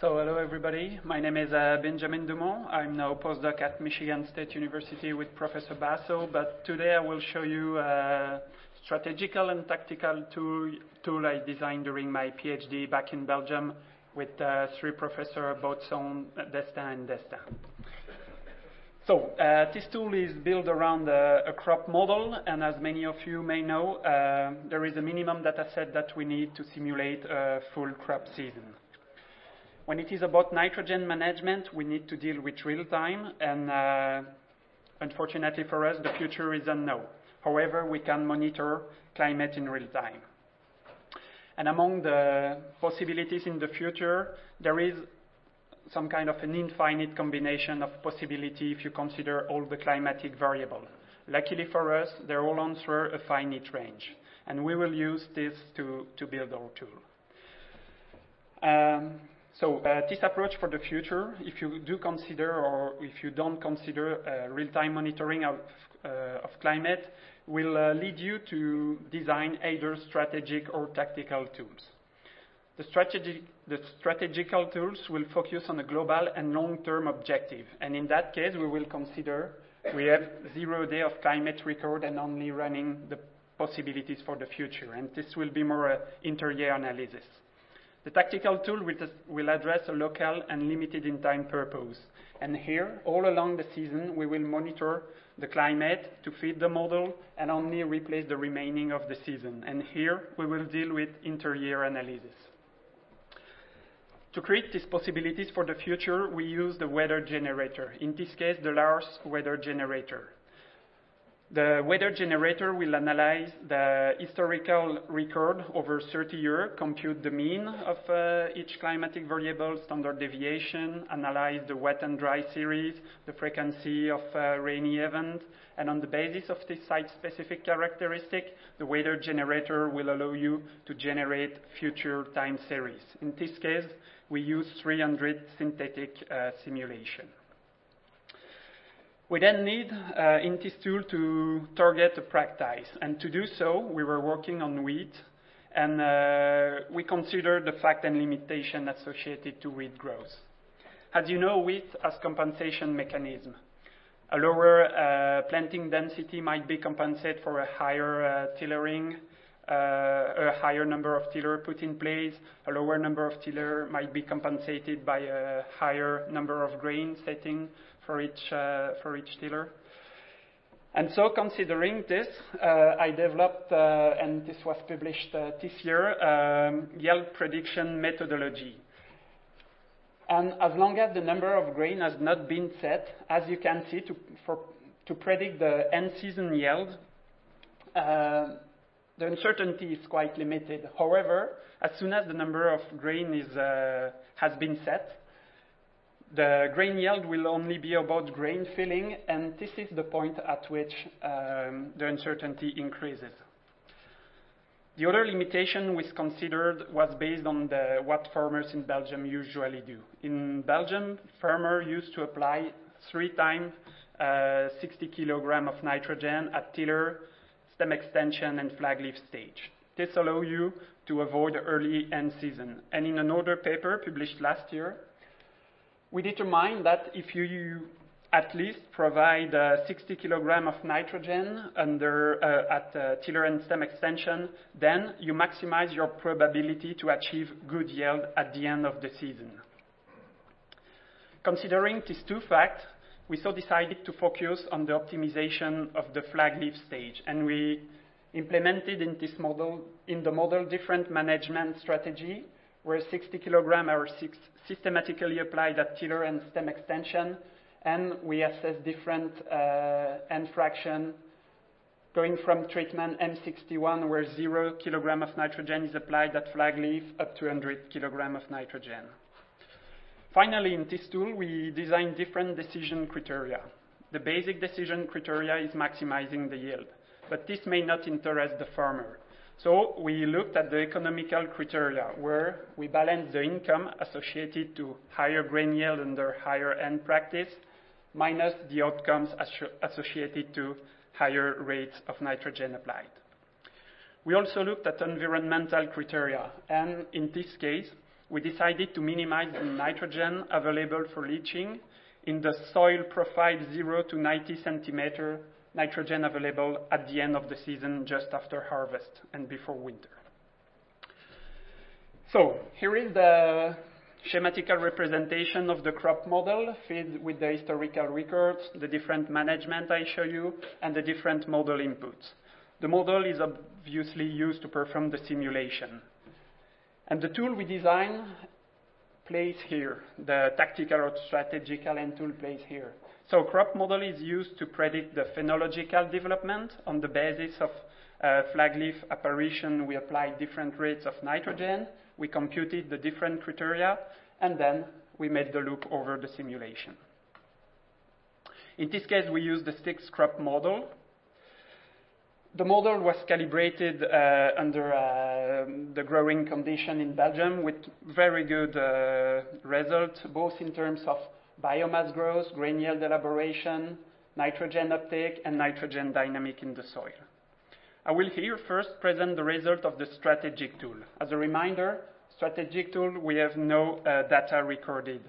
So hello everybody, my name is Benjamin Dumont. I'm now postdoc at Michigan State University with Professor Basso, but today I will show you a strategical and tactical tool I designed during my PhD back in Belgium with three professors, Baudson, Destin, and Destin. So this tool is built around a crop model, and as many of you may know, there is a minimum data set that we need to simulate a full crop season. When it is about nitrogen management, we need to deal with real time, and unfortunately for us, the future is unknown. However, we can monitor climate in real time. And among the possibilities in the future, there is some kind of an infinite combination of possibility if you consider all the climatic variables. Luckily for us, they all answer a finite range, and we will use this to build our tool. So this approach for the future, if you do consider or if you don't consider real-time monitoring of climate, will lead you to design either strategic or tactical tools. The strategical tools will focus on a global and long-term objective, and in that case, we will consider we have 0 day of climate record and only running the possibilities for the future, and this will be more inter-year analysis. The tactical tool will address a local and limited in time purpose. And here, all along the season, we will monitor the climate to feed the model and only replace the remaining of the season. And here, we will deal with inter-year analysis. To create these possibilities for the future, we use the weather generator. In this case, the Lars weather generator. The weather generator will analyze the historical record over 30 years, compute the mean of each climatic variable, standard deviation, analyze the wet and dry series, the frequency of rainy event, and on the basis of this site-specific characteristic, the weather generator will allow you to generate future time series. In this case, we use 300 synthetic simulation. We then need, in this tool, to target a practice. And to do so, we were working on wheat, and we considered the fact and limitation associated to wheat growth. As you know, wheat has compensation mechanism. A lower planting density might be compensated for a higher tillering, a higher number of tiller put in place. A lower number of tiller might be compensated by a higher number of grain setting for each tiller. And so considering this, I developed, and this was published this year, yield prediction methodology. And as long as the number of grain has not been set, as you can see, to predict the end season yield, the uncertainty is quite limited. However, as soon as the number of grain has been set, the grain yield will only be about grain filling, and this is the point at which the uncertainty increases. The other limitation we considered was based on what farmers in Belgium usually do. In Belgium, farmers used to apply 3 times 60 kilogram of nitrogen at tiller, stem extension, and flag leaf stage. This allows you to avoid early end season. And in another paper published last year, we determined that if you at least provide 60 kilogram of nitrogen at tiller and stem extension, then you maximize your probability to achieve good yield at the end of the season. Considering these two facts, we so decided to focus on the optimization of the flag leaf stage, and we implemented in the model different management strategy where 60 kilogram are systematically applied at tiller and stem extension, and we assess different end fraction going from treatment M61 where 0 kilogram of nitrogen is applied at flag leaf up to 100 kilogram of nitrogen. Finally, in this tool, we designed different decision criteria. The basic decision criteria is maximizing the yield, but this may not interest the farmer. So we looked at the economical criteria where we balance the income associated to higher grain yield under higher end practice minus the outcomes associated to higher rates of nitrogen applied. We also looked at environmental criteria, and in this case, we decided to minimize the nitrogen available for leaching in the soil profile 0 to 90 centimeter nitrogen available at the end of the season, just after harvest and before winter. So here is the schematical representation of the crop model fed with the historical records, the different management I show you, and the different model inputs. The model is obviously used to perform the simulation. And the tool we design plays here. The tactical or strategic LN tool plays here. So crop model is used to predict the phenological development. On the basis of flag leaf apparition, we applied different rates of nitrogen. We computed the different criteria, and then we made the loop over the simulation. In this case, we used the STIX crop model. The model was calibrated under the growing condition in Belgium with very good results, both in terms of biomass growth, grain yield elaboration, nitrogen uptake, and nitrogen dynamic in the soil. I will here first present the result of the strategic tool. As a reminder, strategic tool, we have no data recorded.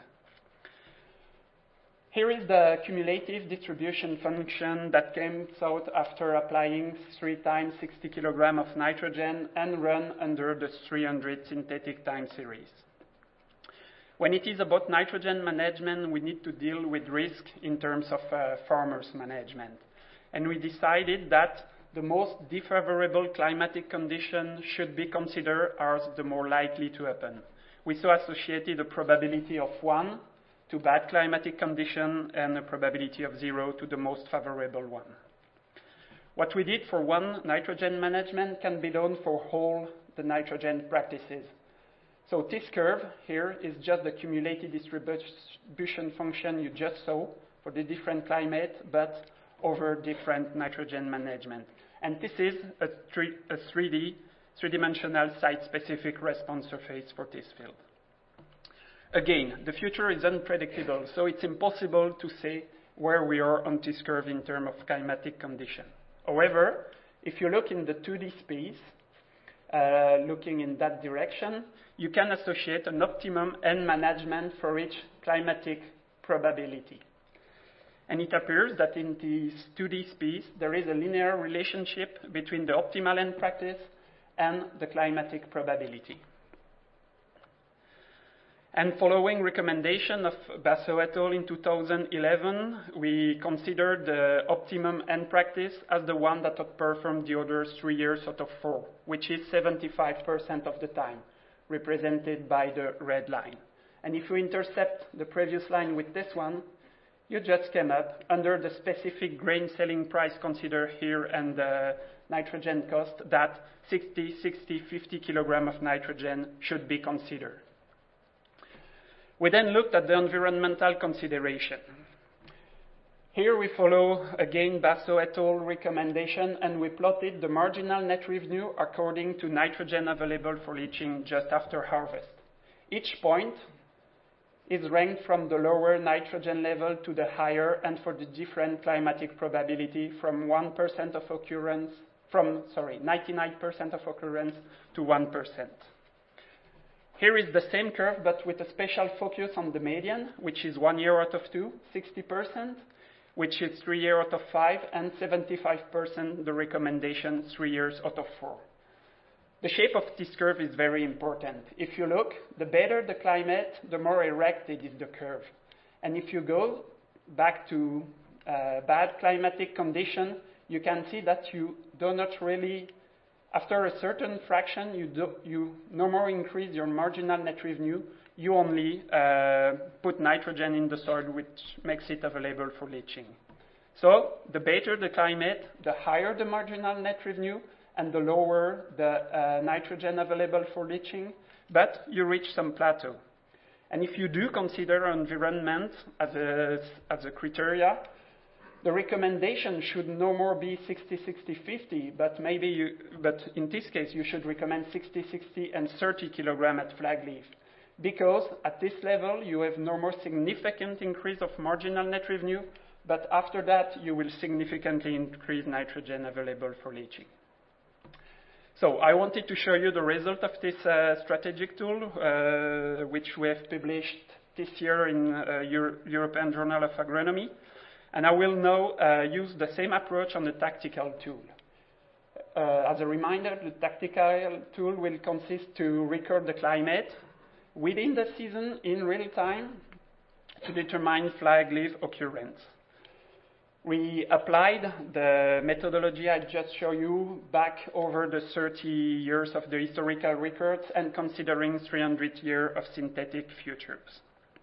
Here is the cumulative distribution function that came out after applying 3 times 60 kilogram of nitrogen and run under the 300 synthetic time series. When it is about nitrogen management, we need to deal with risk in terms of farmers management. And we decided that the most unfavorable climatic condition should be considered as the more likely to happen. We saw associated a probability of 1 to bad climatic condition and a probability of 0 to the most favorable one. What we did for one nitrogen management can be done for all the nitrogen practices. So this curve here is just the cumulative distribution function you just saw for the different climate, but over different nitrogen management. And this is a three-dimensional site-specific response surface for this field. Again, the future is unpredictable, so it's impossible to say where we are on this curve in terms of climatic condition. However, if you look in the 2D space, looking in that direction, you can associate an optimum N management for each climatic probability. And it appears that in this 2D space, there is a linear relationship between the optimal N practice and the climatic probability. And following recommendation of Basso et al. In 2011, we considered the optimum N practice as the one that outperformed the other 3 years out of 4, which is 75% of the time, represented by the red line. And if we intercept the previous line with this one, you just came up under the specific grain selling price considered here and the nitrogen cost that 60, 50 kilogram of nitrogen should be considered. We then looked at the environmental consideration. Here we follow, again, Basso et al. Recommendation, and we plotted the marginal net revenue according to nitrogen available for leaching just after harvest. Each point is ranked from the lower nitrogen level to the higher, and for the different climatic probability from 1% of occurrence, 99% of occurrence to 1%. Here is the same curve, but with a special focus on the median, which is 1 year out of 2, 60%, which is 3 years out of 5, and 75% the recommendation 3 years out of 4. The shape of this curve is very important. If you look, the better the climate, the more erected is the curve. And if you go back to bad climatic condition, you can see that you do not really, after a certain fraction, you no more increase your marginal net revenue. You only put nitrogen in the soil, which makes it available for leaching. So the better the climate, the higher the marginal net revenue, and the lower the nitrogen available for leaching, but you reach some plateau. And if you do consider environment as a criteria, the recommendation should no more be 60-60-50, but in this case you should recommend 60-60 and 30 kilogram at flag leaf, because at this level you have no more significant increase of marginal net revenue, but after that you will significantly increase nitrogen available for leaching. So I wanted to show you the result of this strategic tool, which we have published this year in European Journal of Agronomy. And I will now use the same approach on the tactical tool. As a reminder, the tactical tool will consist to record the climate within the season in real time to determine flag leaf occurrence. We applied the methodology I just showed you back over the 30 years of the historical records and considering 300 years of synthetic futures.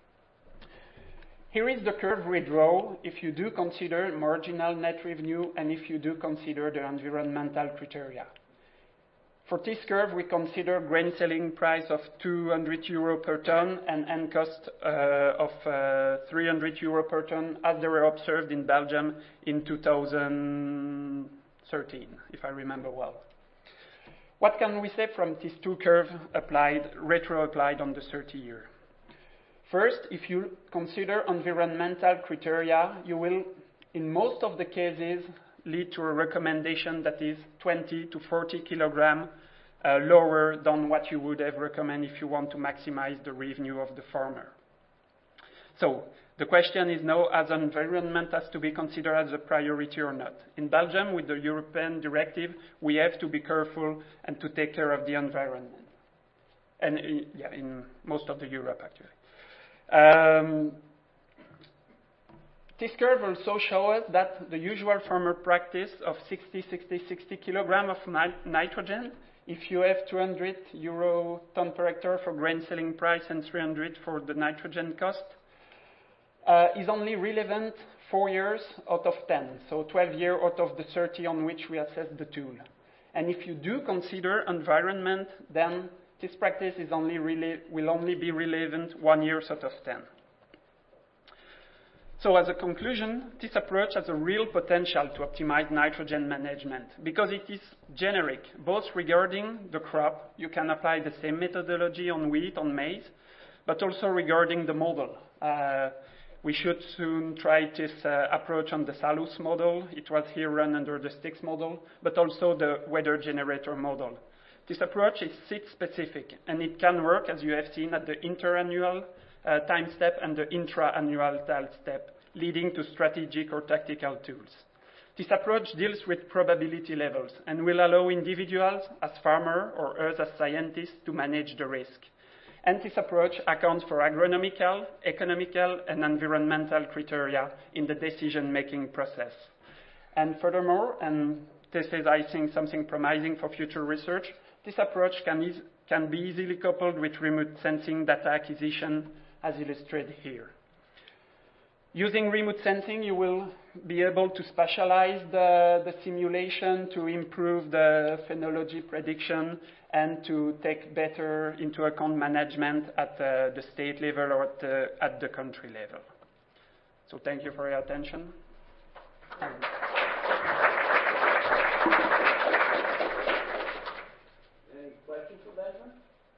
Here is the curve we draw if you do consider marginal net revenue and if you do consider the environmental criteria. For this curve, we consider grain selling price of 200 euro per ton and end cost of 300 euro per ton as they were observed in Belgium in 2013, if I remember well. What can we say from these two curves retro-applied on the 30 year? First, if you consider environmental criteria, you will, in most of the cases, lead to a recommendation that is 20 to 40 kilograms lower than what you would have recommended if you want to maximize the revenue of the farmer. So the question is now, as environment has to be considered as a priority or not. In Belgium, with the European directive, we have to be careful and to take care of the environment. And in most of the Europe, actually. This curve also shows that the usual farmer practice of 60 kilograms of nitrogen, if you have 200 euro ton per hectare for grain selling price and 300 for the nitrogen cost, is only relevant 4 years out of 10, so 12 years out of the 30 on which we assess the tool. And if you do consider environment, then this practice is will only be relevant 1 year out of 10. So as a conclusion, this approach has a real potential to optimize nitrogen management because it is generic, both regarding the crop, you can apply the same methodology on wheat, on maize, but also regarding the model. We should soon try this approach on the Salus model. It was here run under the STIX model, but also the weather generator model. This approach is site-specific, and it can work, as you have seen, at the interannual time step and the intra-annual time step, leading to strategic or tactical tools. This approach deals with probability levels and will allow individuals as farmers or us as scientists to manage the risk. And this approach accounts for agronomical, economical, and environmental criteria in the decision-making process. And furthermore, and this is, I think, something promising for future research, this approach can be easily coupled with remote sensing data acquisition, as illustrated here. Using remote sensing, you will be able to specialize the simulation to improve the phenology prediction and to take better into account management at the state level or at the country level. So thank you for your attention. Any questions for Benjamin?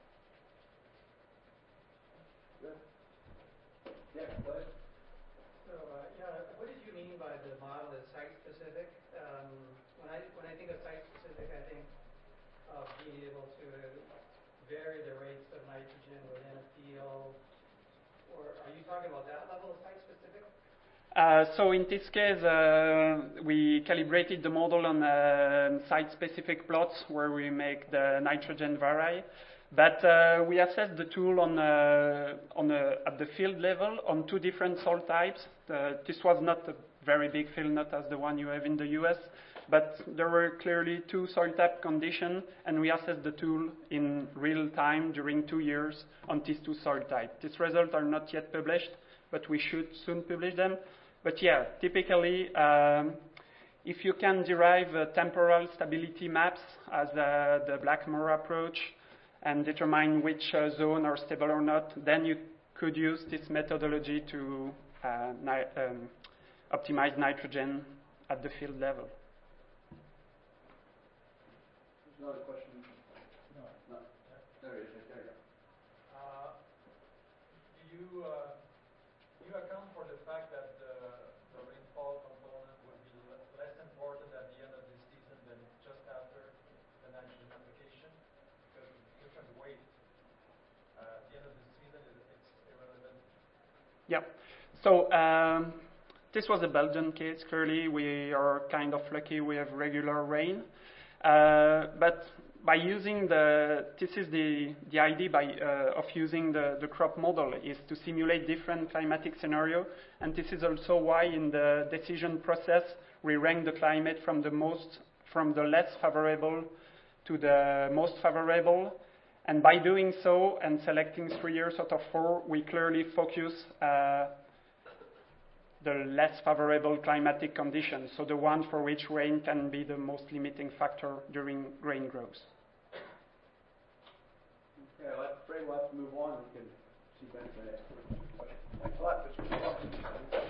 Yeah, go ahead. So, what did you mean by the model is site-specific? When I think of site-specific, I think of being able to vary the rates of nitrogen within a field. Or are you talking about that level of site-specific? So in this case, we calibrated the model on site-specific plots where we make the nitrogen vary. But we assessed the tool at the field level on 2 different soil types. This was not a very big field, not as the one you have in the US, but there were clearly 2 soil type conditions, and we assessed the tool in real time during 2 years on these 2 soil types. These results are not yet published, but we should soon publish them. But yeah, typically, if you can derive temporal stability maps as the Blackmore approach, and determine which zone are stable or not, then you could use this methodology to optimize nitrogen at the field level. There's another question. No. There it is. There you go. Do you account for the fact that the rainfall component would be less important at the end of the season than just after the nitrogen Yeah. So this was a Belgian case. Clearly, we are kind of lucky we have regular rain. But by using this is the idea of using the crop model is to simulate different climatic scenarios. And this is also why in the decision process, we rank the climate from the less favorable to the most favorable. And by doing so and selecting 3 years out of 4, we clearly focus the less favorable climatic conditions, so the one for which rain can be the most limiting factor during grain growth. Okay, I'm afraid we'll have to move on. We can see Ben today. Thanks a lot.